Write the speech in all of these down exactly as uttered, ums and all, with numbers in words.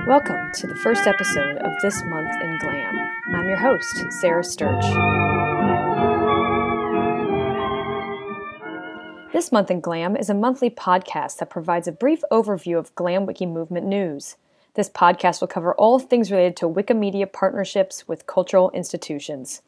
Welcome to the first episode of This Month in Glam. I'm your host, Sarah Sturch. This Month in Glam is a monthly podcast that provides a brief overview of Glam Wiki movement news. This podcast will cover all things related to Wikimedia partnerships with cultural institutions.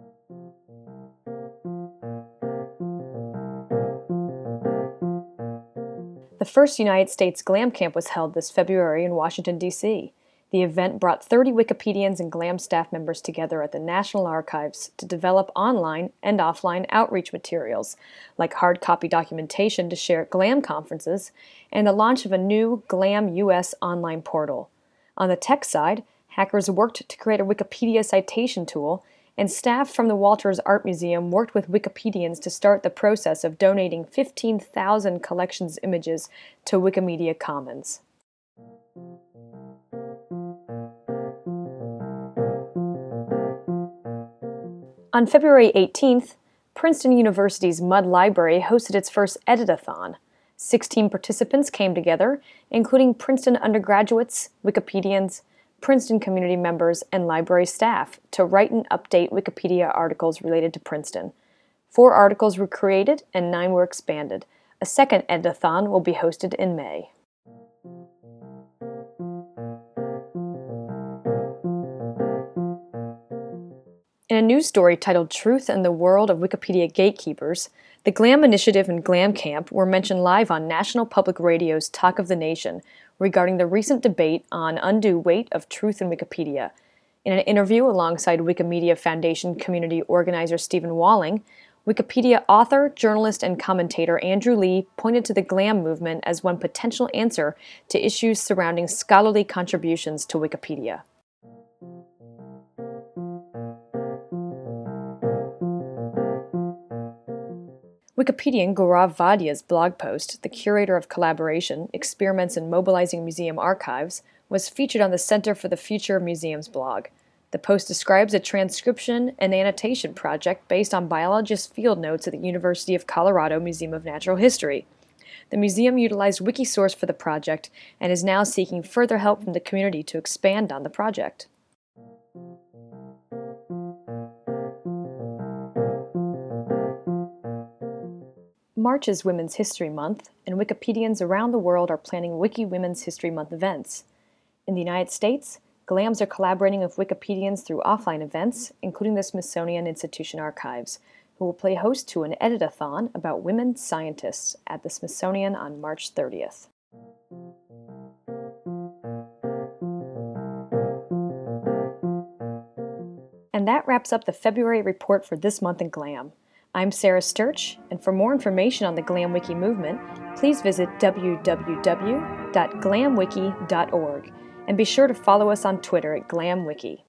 The first United States Glam Camp was held this February in Washington, D C The event brought thirty Wikipedians and Glam staff members together at the National Archives to develop online and offline outreach materials, like hard copy documentation to share at Glam conferences, and the launch of a new Glam U S online portal. On the tech side, hackers worked to create a Wikipedia citation tool, and staff from the Walters Art Museum worked with Wikipedians to start the process of donating fifteen thousand collections images to Wikimedia Commons. On February eighteenth, Princeton University's Mudd Library hosted its first Editathon. Sixteen participants came together, including Princeton undergraduates, Wikipedians, Princeton community members, and library staff, to write and update Wikipedia articles related to Princeton. Four articles were created and nine were expanded. A second Editathon will be hosted in May. In a news story titled Truth and the World of Wikipedia Gatekeepers, the Glam Initiative and Glam Camp were mentioned live on National Public Radio's Talk of the Nation regarding the recent debate on undue weight of truth in Wikipedia. In an interview alongside Wikimedia Foundation community organizer Stephen Walling, Wikipedia author, journalist, and commentator Andrew Lee pointed to the Glam movement as one potential answer to issues surrounding scholarly contributions to Wikipedia. Wikipedian Gaurav Vadia's blog post, The Curator of Collaboration, Experiments in Mobilizing Museum Archives, was featured on the Center for the Future of Museums blog. The post describes a transcription and annotation project based on biologist field notes at the University of Colorado Museum of Natural History. The museum utilized Wikisource for the project and is now seeking further help from the community to expand on the project. March is Women's History Month, and Wikipedians around the world are planning Wiki Women's History Month events. In the United States, Glams are collaborating with Wikipedians through offline events, including the Smithsonian Institution Archives, who will play host to an editathon about women scientists at the Smithsonian on March thirtieth. And that wraps up the February report for This Month in Glam. I'm Sarah Sturch, and for more information on the Glam Wiki movement, please visit w w w dot glam wiki dot org and be sure to follow us on Twitter at GlamWiki.